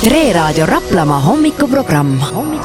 Tre Raadio Raplamaa hommikuprogramm.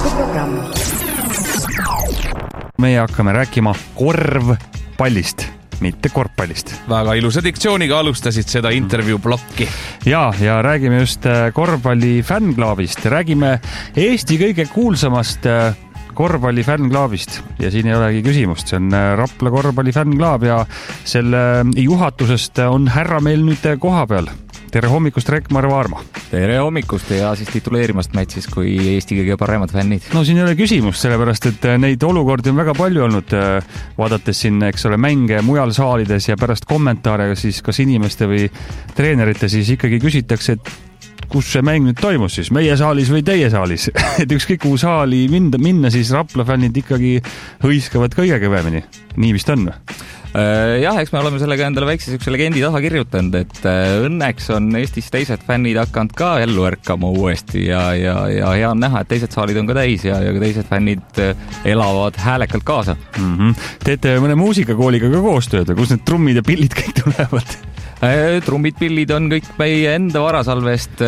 Meie hakkame rääkima korvpallist, mitte korvpallist. Väga ilusa diktsiooniga alustasid seda intervjuu plokki. Ja räägime just korvpalli fännklaavist. Räägime Eesti kõige kuulsamast korvpalli fännklaavist ja siin ei olegi küsimust. See on Rapla korvpalli fännklaav ja selle juhatusest on härra meil nüüd koha peal. Tere hommikust, Rekmar Vaarma. Tere hommikust ja siis tituleerimast meid siis kui Eesti kõige paremad fännid. No siin ei ole küsimust, sellepärast et neid olukordi on väga palju olnud, vaadates siin, eks ole, mänge mujal saalides ja pärast kommentaare siis kas inimeste või treenerite siis ikkagi küsitakse, et kus see mäng nüüd toimus siis, meie saalis või teie saalis. Et ükskõik kuhu saali minna, siis Rapla fännid ikkagi hõiskavad kõige kõvemini. Nii vist on? Jah, eks me oleme sellega endale väikse sükse legendi taha kirjutanud, et õnneks on Eestis teised fännid hakanud ka ellu ärkama uuesti ja hea on näha, et teised saalid on ka täis ja ka teised fännid elavad häälekalt kaasa. Teete mõne muusikakooliga ka koostööd, kus need trummid ja pillid kõik tulevad? Trummid, pillid on kõik meie enda varasalvest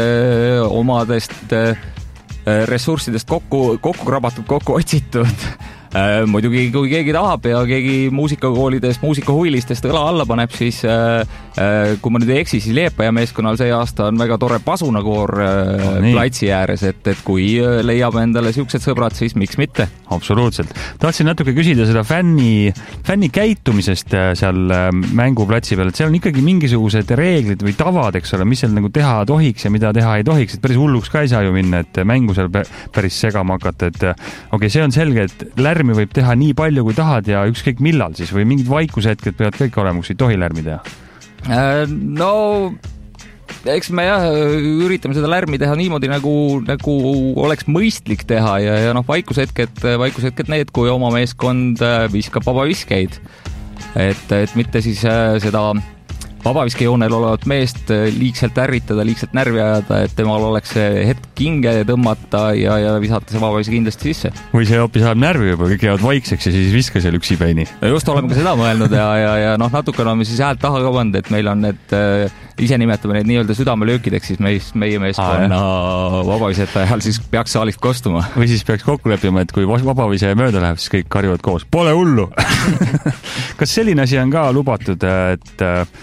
omadest ressurssidest kokku krabatud, kokku otsitud. Muidugi, kui keegi tahab ja keegi muusikakoolidest, muusikahuvilistest õla alla paneb, siis kui ma nüüd ei eksi, siis Liepaja meeskonnal see aasta on väga tore pasunakoor platsi ääres, et kui leiab endale siuksed sõbrad, siis miks mitte? Absoluutselt. Tahtsin natuke küsida seda fänni käitumisest seal mänguplatsi peal, et seal on ikkagi mingisugused reeglid või tavad, eks ole, mis seal nagu teha tohiks ja mida teha ei tohiks, et päris hulluks ka ei saa ju minna, et mängu seal päris segama hakata, et okei, see on selge, et lärmi võib teha nii palju, kui tahad ja ükskõik millal siis või mingid vaikushetked peavad kõik olema, kus ei tohi lärmi teha? No, eks me üritame seda lärmi teha niimoodi, nagu oleks mõistlik teha ja vaikushetked need, kui oma meeskond viskab vabaviskeid. Et mitte siis seda vabaviskejoonel olevat meest liigselt ärritada, liigselt närvi ajada, et temal oleks see hetk kinge tõmmata ja visata see vabaviske kindlasti sisse. Või see hoopis saab närvi juba, kõik jäävad vaikseks ja siis viska seal üksipäini. Just oleme ka seda mõelnud ja natuke oleme siis häält taha ka pannud, et meil on need, ise nimetame neid nii-öelda südamelöökideks, siis meie meeskonna vabavisete ajal siis peaks saalist kostuma. Või siis peaks kokku leppima, et kui vabavise mööda läheb, siis kõik karjuvad koos. Pole hullu! Kas selline asi on ka lubatud, et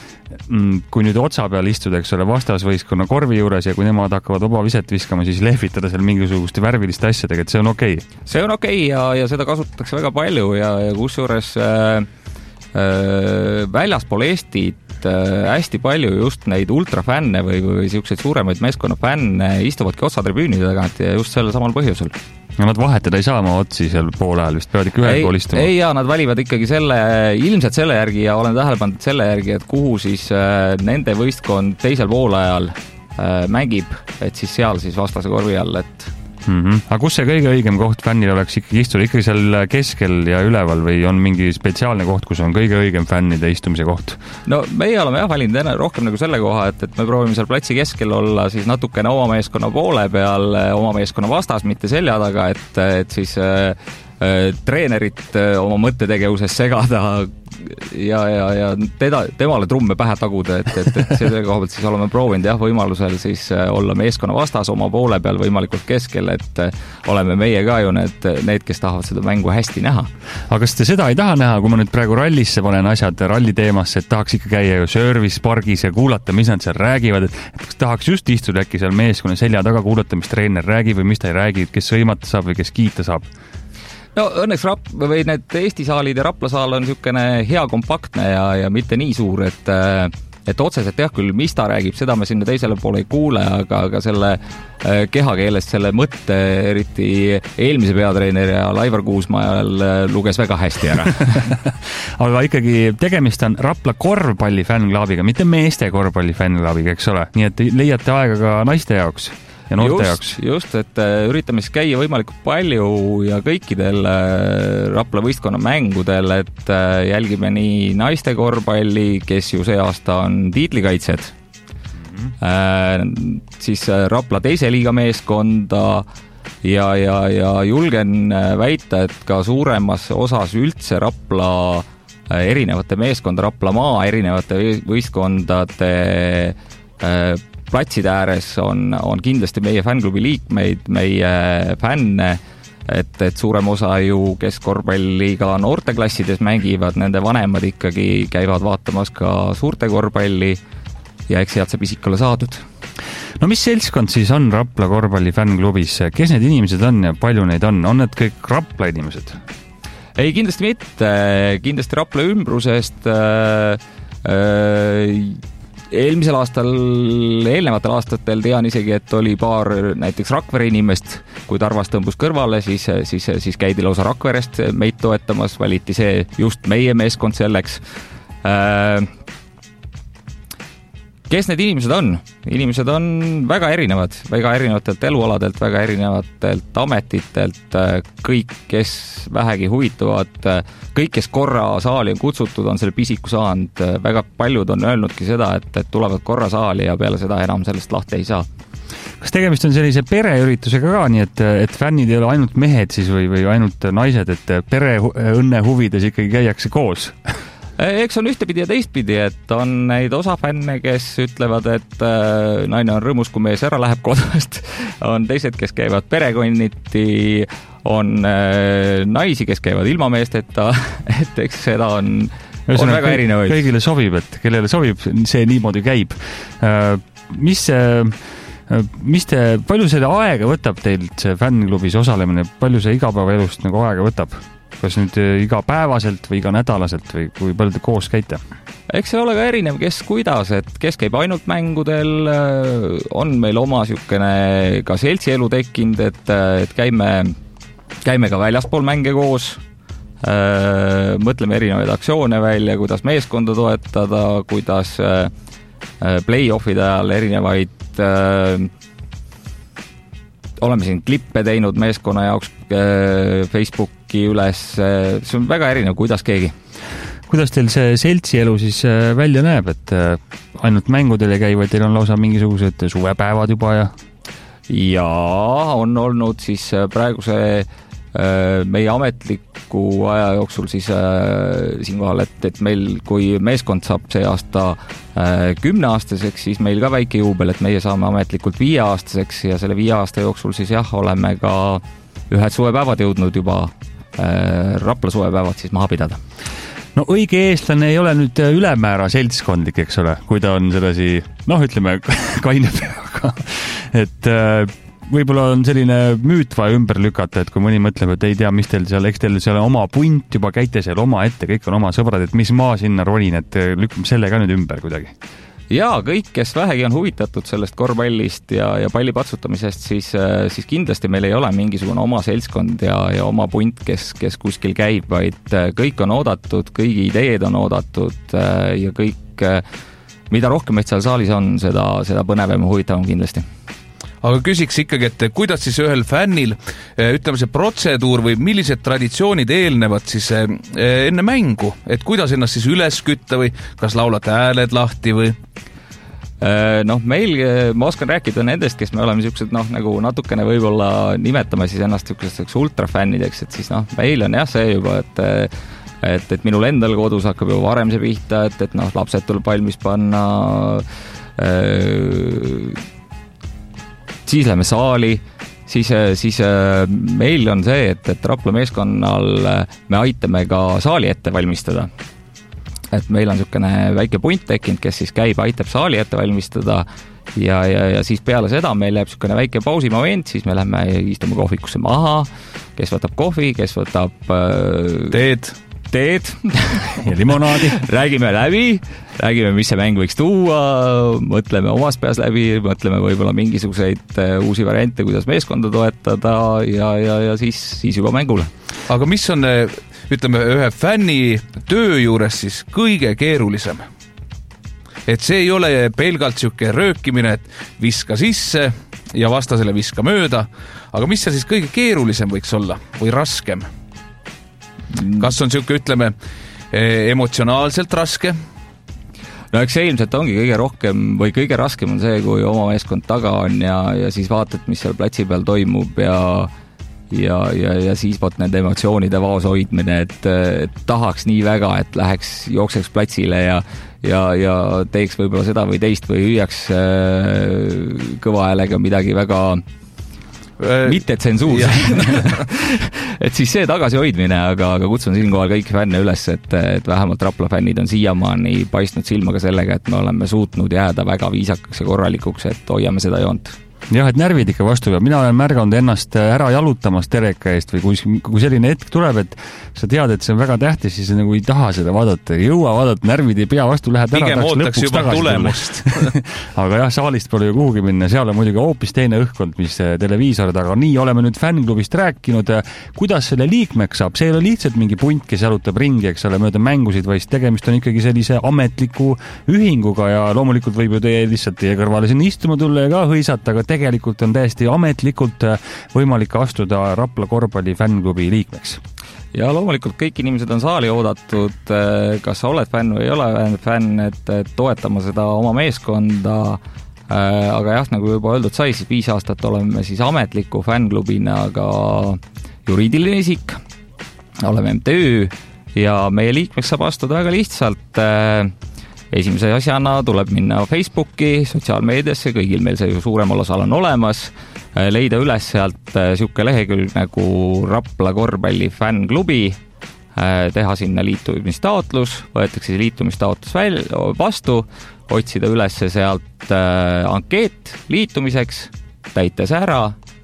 kui nüüd otsa peal istuda, eks ole, vastasvõistkonna korvi juures ja kui nemad hakkavad vabaviset viskama, siis lehvitada seal mingisuguste värviliste asjadega, et see on okei? See on okei ja seda kasutatakse väga palju ja kusjuures väljaspool Eestit hästi palju just neid ultrafänne või siukseid suuremaid meeskonnafänne istuvadki otsatribüünide tagant ja just sellel samal põhjusel. Ja nad vahetada ei saa oma otsi seal poole ajal, vist peavad ikka ühel pool istuma. Ei, nad valivad ikkagi ilmselt selle järgi ja olen tähele pannud selle järgi, et kuhu siis nende võistkond teisel poole ajal mängib, et siis seal siis vastase korvi all, et Aga kus see kõige õigem koht fännil oleks ikkagi istuda? Ikkagi seal keskel ja üleval või on mingi spetsiaalne koht, kus on kõige õigem fännide istumise koht? No meie oleme valinud rohkem nagu selle koha, et me proovime seal platsi keskel olla siis natukene oma meeskonna poole peal, oma meeskonna vastas, mitte selja taga, et siis treenerit oma mõttetegevuses segada ja temale trumme pähe taguda, et selle koha pealt siis oleme proovinud võimalusel siis olla meeskonna vastas oma poole peal võimalikult keskel, et oleme meie ka ju need, kes tahavad seda mängu hästi näha. Aga kas te seda ei taha näha, kui ma nüüd praegu rallisse panen asjad ralli teemasse, et tahaks ikka käia ju service pargis ja kuulata, mis nad seal räägivad, et kas tahaks just istuda äkki seal meeskonna selja taga, kuulata, mis treener räägib või mis ta ei räägi, kes sõimata saab või kes kiita saab? No õnneks need Eesti saalid ja Rapla saal on niisugune hea kompaktne ja mitte nii suur, et otseselt küll, mis ta räägib, seda me sinna teisele poole ei kuule, aga selle kehakeelest selle mõtte eriti eelmise peatreener ja Laivar Kuusmaal luges väga hästi ära. Aga ikkagi tegemist on Rapla korvpalli fännklaabiga, mitte meeste korvpalli fännklaabiga, eks ole? Nii et leiate aega ka naiste jaoks? Ja noorte jaoks. Just, et üritame siis käia võimalikult palju ja kõikidel Rapla võistkonna mängudel, et jälgime nii naiste korvpalli, kes ju see aasta on tiitlikaitsjad, siis Rapla teise liiga meeskonda ja julgen väita, et ka suuremas osas üldse Rapla erinevate meeskond, Raplamaa erinevate võistkondade platside ääres on kindlasti meie fännklubi liikmeid, meie fänne, et suurem osa ju, kes korvpalliga noorteklassides mängivad, nende vanemad ikkagi käivad vaatamas ka suurte korvpalli ja eks sealt see pisik ole saadud. No mis seltskond siis on Rapla korvpalli fännklubis? Kes need inimesed on ja palju neid on? On need kõik Rapla inimesed? Ei, kindlasti mitte. Kindlasti Rapla ümbrusest eelmisel aastal, eelnevatel aastatel tean isegi, et oli paar näiteks Rakvere inimest, kui Tarvas tõmbus kõrvale, siis käidi lausa Rakverest meid toetamas, valiti see just meie meeskond selleks. Kes need inimesed on? Inimesed on väga erinevatelt elualadelt, väga erinevatelt ametitelt, kõik, kes vähegi huvituvad, kõik, kes korra saali on kutsutud, on selle pisiku saanud. Väga paljud on öelnudki seda, et tulevad korra saali ja peale seda enam sellest lahti ei saa. Kas tegemist on sellise pereüritusega ka, nii et fännid ei ole ainult mehed siis või ainult naised, et pere õnne huvides ikkagi käiakse koos? Eks on ühtepidi ja teistpidi, et on neid osa fänne, kes ütlevad, et naine on rõõmus, kui mees ära läheb kodust. On teised, kes käivad perekonniti, on naisi, kes käivad ilma meesteta, et eks seda on väga erinevaid. Kõigile sobib, et kellele sobib, see niimoodi käib. Palju selle aega võtab teilt see fännklubis osalemine? Palju see igapäevaelust nagu aega võtab? Kas nüüd igapäevaselt või iga nädalaselt või kui palju te koos käite? Eks see ole ka erinev, kes kuidas, et kes käib ainult mängudel, on meil oma siukene ka seltsielu tekkinud, et käime ka väljaspool mänge koos, mõtleme erinevaid aktsioone välja, kuidas meeskonda toetada, kuidas play-offide ajal erinevaid oleme siin klippe teinud meeskonna jaoks Facebooki üles, see on väga erinev, kuidas keegi. Kuidas teil see seltsielu siis välja näeb, et ainult mängudel ei käi, või teil on lausa mingisugused suvepäevad juba ja? Jaa, on olnud siis praeguse meie ametliku aja jooksul siis siinkohal, et meil, kui meeskond saab see aasta 10-aastaseks, siis meil ka väike juubel, et meie saame ametlikult 5-aastaseks ja selle 5 aasta jooksul siis oleme ka ühed suvepäevad jõudnud juba Rapla suvepäevad siis maha pidada. No õige eestlane ei ole nüüd ülemäära seltskondlik, eks ole, kui ta on sellesi, ütleme, kaine peaga, et võib-olla on selline müüt vaja ümber lükata, et kui mõni mõtleb, et ei tea, mis teil seal, eks teil seal oma punt juba, käite seal oma ette, kõik on oma sõbrad, et mis ma sinna rolin, et lükkame selle ka nüüd ümber kuidagi. Jaa, kõik, kes vähegi on huvitatud sellest korvpallist ja palli patsutamisest, siis kindlasti meil ei ole mingisugune oma seltskond ja oma punt, kes kuskil käib, vaid kõik on oodatud, kõigi ideed on oodatud ja kõik, mida rohkem meid seal saalis on, seda põnevam ja huvitavam kindlasti. Aga küsiks ikkagi, et kuidas siis ühel fännil, ütleme see protseduur või millised traditsioonid eelnevad siis enne mängu, et kuidas ennast siis üles kütta või kas laulate hääled lahti või? Meil, ma oskan rääkida nendest, kes me oleme siuksed, nagu natukene võib-olla nimetame siis ennast siukseks ultrafännideks, et siis meil on see juba, et minul endal kodus hakkab juba varem see pihta, et lapsed tuleb valmis panna, siis läheme saali, siis meil on see, et Rapla meeskonnal me aitame ka saali ette valmistada. Et meil on niisugune väike punt tekkinud, kes siis käib, aitab saali ette valmistada ja siis peale seda meil läheb niisugune väike pausimoment, siis me lähme istume kohvikusse maha, kes võtab kohvi, kes võtab teed ja limonaadi. räägime, mis see mäng võiks tuua, mõtleme omas peas läbi, mõtleme võib-olla mingisuguseid uusi variante, kuidas meeskonda toetada ja siis juba mängule. Aga mis on, ütleme, ühe fänni töö juures siis kõige keerulisem? Et see ei ole pelgalt siuke röökimine, et viska sisse ja vastasele viska mööda, aga mis see siis kõige keerulisem võiks olla või raskem? Kas on siuke, ütleme, emotsionaalselt raske? No eks see ilmselt ongi kõige rohkem või kõige raskem on see, kui oma meeskond taga on ja siis vaatad, mis seal platsi peal toimub ja siis võt nende emotsioonide vaos hoidmine, et tahaks nii väga, et läheks, jookseks platsile ja teeks võib-olla seda või teist või hüüaks kõva häälega midagi väga mitte tsensuurse. Et siis see tagasihoidmine, aga kutsun siinkohal kõik fänne üles, et vähemalt Rapla fännid on siiamaani paistnud silmaga sellega, et me oleme suutnud jääda väga viisakaks ja korralikuks, et hoiame seda joont. Jah, et närvid ikka vastu peab. Mina olen märganud ennast ära jalutamas tereka eest või kui selline hetk tuleb, et sa tead, et see on väga tähtis, siis nagu ei taha seda vaadata, ei jõua vaadata, närvid ei pea vastu, lähed ära, tahaks lõpuks tagasi tulemust. Aga jah, saalist pole ju kuhugi minna, seal on muidugi hoopis teine õhkkond, mis televiisor taga. Nii oleme nüüd fännklubist rääkinud, kuidas selle liikmeks saab. See ei ole lihtsalt mingi punt, kes jalutab ringi, eks ole, mööda mängusid, vaid tegemist on ikkagi sellise ametliku ühinguga ja loomulikult võib ju teie kõrvale sinna istuma tulla ja ka hõisata, aga tegelikult on täiesti ametlikult võimalik astuda Rapla korvpalli fännklubi liikmeks. Ja loomulikult kõik inimesed on saali oodatud, kas sa oled fänn või ei ole fänn, et toetama seda oma meeskonda, aga jah, nagu juba öeldud sai, siis 5 aastat oleme siis ametliku fännklubina ka juriidiline isik, oleme MTÜ ja meie liikmeks saab astuda väga lihtsalt. Esimese asjana tuleb minna Facebooki, sotsiaalmeediasse, kõigil meil see ju suuremal osal on olemas, leida üles sealt siuke lehekülg nagu Rapla korvpalli fännklubi, teha sinna liitumistaotlus, võetakse liitumistaotlus vastu, otsida üles sealt ankeet liitumiseks, täites ära,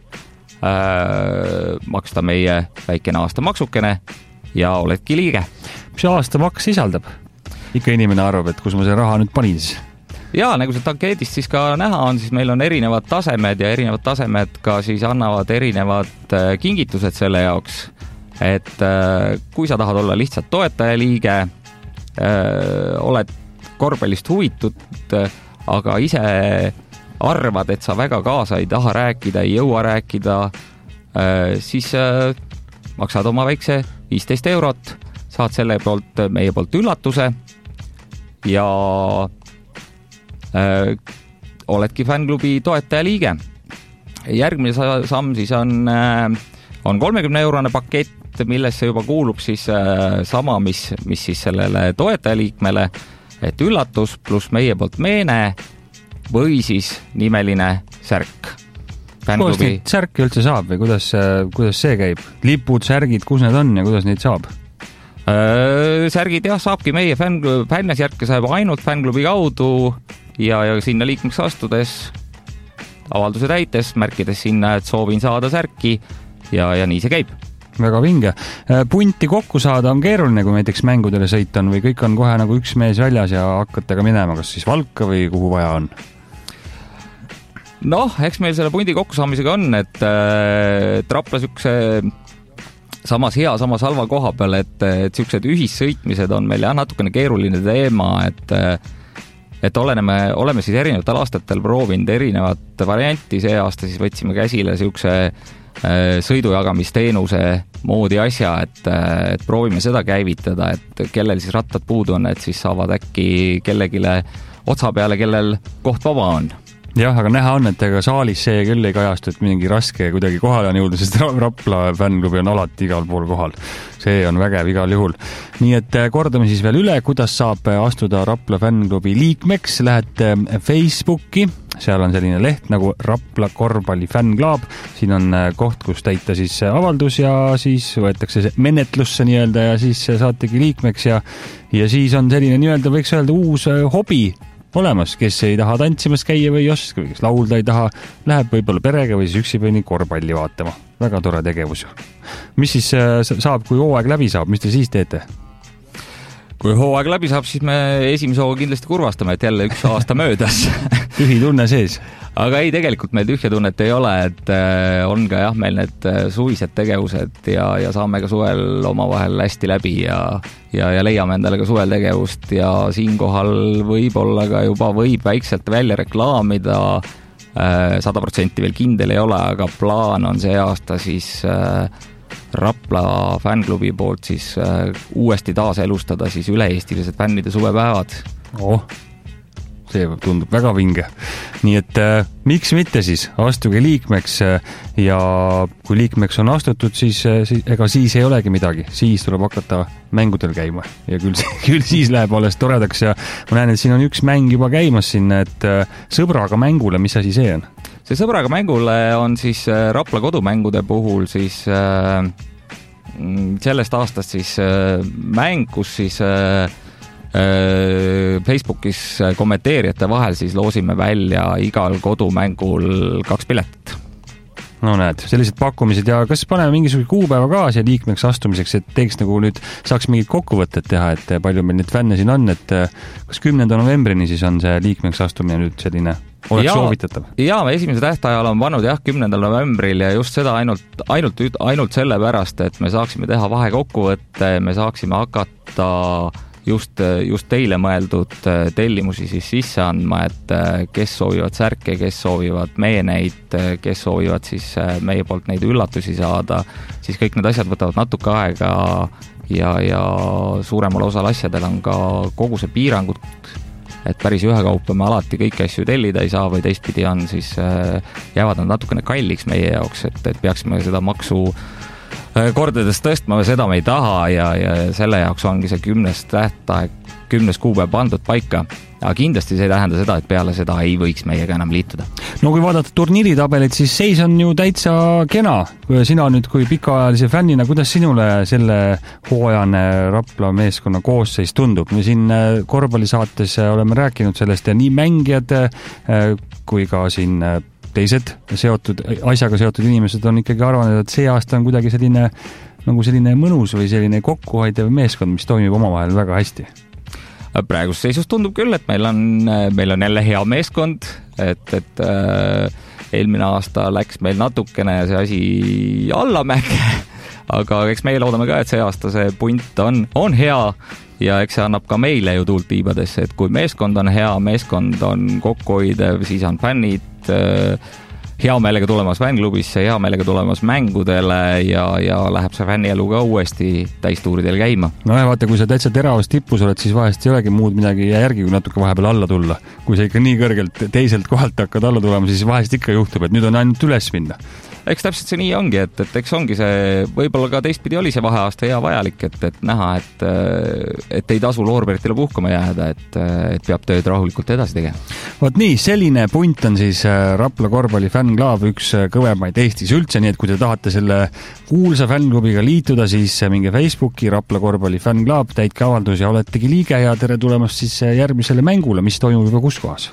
maksta meie väikene aastamaksukene ja oledki liige. Mis aastamaks sisaldab? Ikka inimene arvab, et kus ma see raha nüüd panin siis? Jaa, nagu sealt ankeedist siis ka näha on, siis meil on erinevad tasemed ja erinevad tasemed ka siis annavad erinevad kingitused selle jaoks. Et kui sa tahad olla lihtsalt toetajaliige, oled korvpallist huvitud, aga ise arvad, et sa väga kaasa ei taha rääkida, ei jõua rääkida, siis maksad oma väikse 15 €, saad selle poolt meie poolt üllatuse ja oledki fännklubi toetajaliige. Järgmine samm siis on 30 € pakett, millesse juba kuulub siis sama, mis siis sellele toetajaliikmele, et üllatus pluss meie poolt meene või siis nimeline särk. Kuidas neid särke üldse saab või kuidas see käib? Lipud, särgid, kus need on ja kuidas neid saab? Särgid jah, saabki meie fännesjärke saab ainult fännklubi kaudu ja sinna liikmeks astudes avalduse täites, märkides sinna, et soovin saada särki ja nii see käib. Väga vinge. Punti kokku saada on keeruline, kui näiteks mängudele sõit on või kõik on kohe nagu üks mees väljas ja hakkate ka minema, kas siis Valka või kuhu vaja on? Noh, eks meil selle pundi kokkusaamisega on, et Raplas üks samas hea, samas halva koha peal, et siuksed ühissõitmised on meil jah natukene keeruline teema, et oleme siis erinevatel aastatel proovinud erinevat varianti, see aasta siis võtsime käsile siukse sõidujagamisteenuse moodi asja, et proovime seda käivitada, et kellel siis rattad puudu on, et siis saavad äkki kellegile otsa peale, kellel koht vaba on. Jah, aga näha on, et ega saalis see küll ei kajastu, et mingi raske kuidagi kohale on jõuda, sest Rapla fännklubi on alati igal pool kohal. See on vägev igal juhul. Nii et kordame siis veel üle, kuidas saab astuda Rapla fännklubi liikmeks. Lähete Facebooki, seal on selline leht nagu Rapla korvpalli fännklaab. Siin on koht, kus täita siis avaldus ja siis võetakse menetlusse nii-öelda ja siis saategi liikmeks ja siis on selline nii-öelda, võiks öelda, uus hobi olemas, kes ei taha tantsimas käia või oska, kes laulda ei taha, läheb võib-olla perega või siis üksi või korvpalli vaatama. Väga tore tegevus. Mis siis saab, kui hooaeg läbi saab, mis te siis teete? Kui hooaeg läbi saab, siis me esimese hooga kindlasti kurvastame, et jälle 1 aasta möödas. Tühi tunne sees. Aga ei, tegelikult meil tühja tunnet ei ole, et on ka jah, meil need suvised tegevused ja saame ka suvel omavahel hästi läbi ja leiame endale ka suvel tegevust ja siinkohal võib-olla ka juba võib väikselt välja reklaamida, 100% veel kindel ei ole, aga plaan on see aasta siis Rapla fännklubi poolt siis uuesti taaselustada siis üle-eestilised fännide suvepäevad. see tundub väga vinge. Nii et miks mitte siis, astuge liikmeks ja kui liikmeks on astutud, siis ega siis ei olegi midagi, siis tuleb hakata mängudel käima ja küll siis läheb alles toredaks ja ma näen, et siin on üks mäng juba käimas siin, et sõbraga mängule, mis asi see on? See sõbraga mängule on siis Rapla kodumängude puhul siis sellest aastast siis mäng, kus siis Facebookis kommenteerijate vahel siis loosime välja igal kodumängul 2 piletit. No näed, sellised pakkumised ja kas paneme mingisuguse kuupäeva ka siia liikmeks astumiseks, et teeks nagu nüüd saaks mingid kokkuvõtted teha, et palju meil neid fänne siin on, et kas 10. novembrini siis on see liikmeks astumine nüüd selline oleks soovitatav? Jaa, esimese tähtajal on pannud 10. novembril ja just seda ainult sellepärast, et me saaksime teha vahekokkuvõtte, me saaksime hakata just teile mõeldud tellimusi siis sisse andma, et kes soovivad särke, kes soovivad meeneid, kes soovivad siis meie poolt neid üllatusi saada, siis kõik need asjad võtavad natuke aega ja suuremal osal asjadel on ka kogu see piirangud, et päris ühekaupa me alati kõiki asju tellida ei saa või teistpidi on, siis jäävad nad natukene kalliks meie jaoks, et peaksime seda maksu kordades tõstma, seda me ei taha ja selle jaoks ongi see 10. kuupäev pandud paika. Aga kindlasti see ei tähenda seda, et peale seda ei võiks meiega enam liituda. No kui vaadata turniiritabelit, siis seis on ju täitsa kena. Sina nüüd kui pikaajalise fännina, kuidas sinule selle hooajane Rapla meeskonna koosseis tundub? Me siin korvpallisaates oleme rääkinud sellest ja nii mängijad kui ka siin teised asjaga seotud inimesed on ikkagi arvanud, et see aasta on kuidagi selline mõnus või selline kokkuhoidev meeskond, mis toimib omavahel väga hästi. Praegust seisust tundub küll, et meil on jälle hea meeskond, et eelmine aasta läks meil natukene see asi allamäge, aga eks meie loodame ka, et see aasta see punt on hea ja eks see annab ka meile ju tuult tiibadesse, et kui meeskond on hea, meeskond on kokkuhoidev, siis on fännid hea meelega tulemas fännklubisse, hea meelega tulemas mängudele ja läheb see fännielu ka uuesti täistuuridel käima. No ja vaata, kui sa täitsa teravas tippus oled, siis vahest ei olegi muud midagi järgi, kui natuke vahepeal alla tulla. Kui sa ikka nii kõrgelt teiselt kohalt hakkad alla tulema, siis vahest ikka juhtub, et nüüd on ainult üles minna. Eks täpselt see nii ongi, et eks ongi see, võib-olla ka teistpidi oli see vaheaasta hea vajalik, et näha, et ei tasu loorberitele puhkama jääda, et peab tööd rahulikult edasi tegema. Vot nii, selline punt on siis Rapla korvpalli fännklaab, üks kõvemaid Eestis üldse, nii et kui te tahate selle kuulsa fännklubiga liituda, siis minge Facebooki Rapla korvpalli fännklaab, täitke avaldus ja oletegi liige ja tere tulemast siis järgmisele mängule, mis toimub juba kus kohas?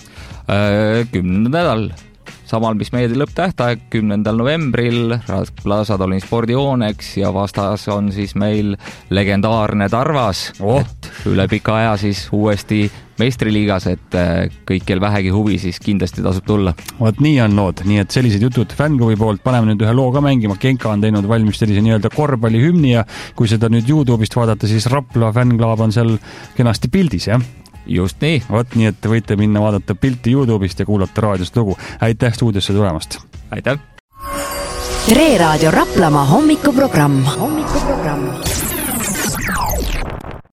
10. nädal. Samal, mis meie lõpptähtaeg 10. novembril Rapla Sadolini spordihooneks ja vastas on siis meil legendaarne Tarvas, et üle pika aja siis uuesti meistriliigas, et kõikjel vähegi huvi siis kindlasti tasub tulla. Vot nii on lood, nii et sellised jutud fännklubi poolt paneme nüüd ühe loo ka mängima, Genka on teinud valmis sellise nii-öelda korvpallihümni ja kui seda nüüd YouTube'ist vaadata, siis Rapla fännklaab on seal kenasti pildis, jah? Just nii. Vot nii, et võite minna vaadata pilti YouTube'ist ja kuulata raadiost lugu. Aitäh stuudiosse tulemast! Aitäh! Tre Raadio Raplamaa hommikuprogramm.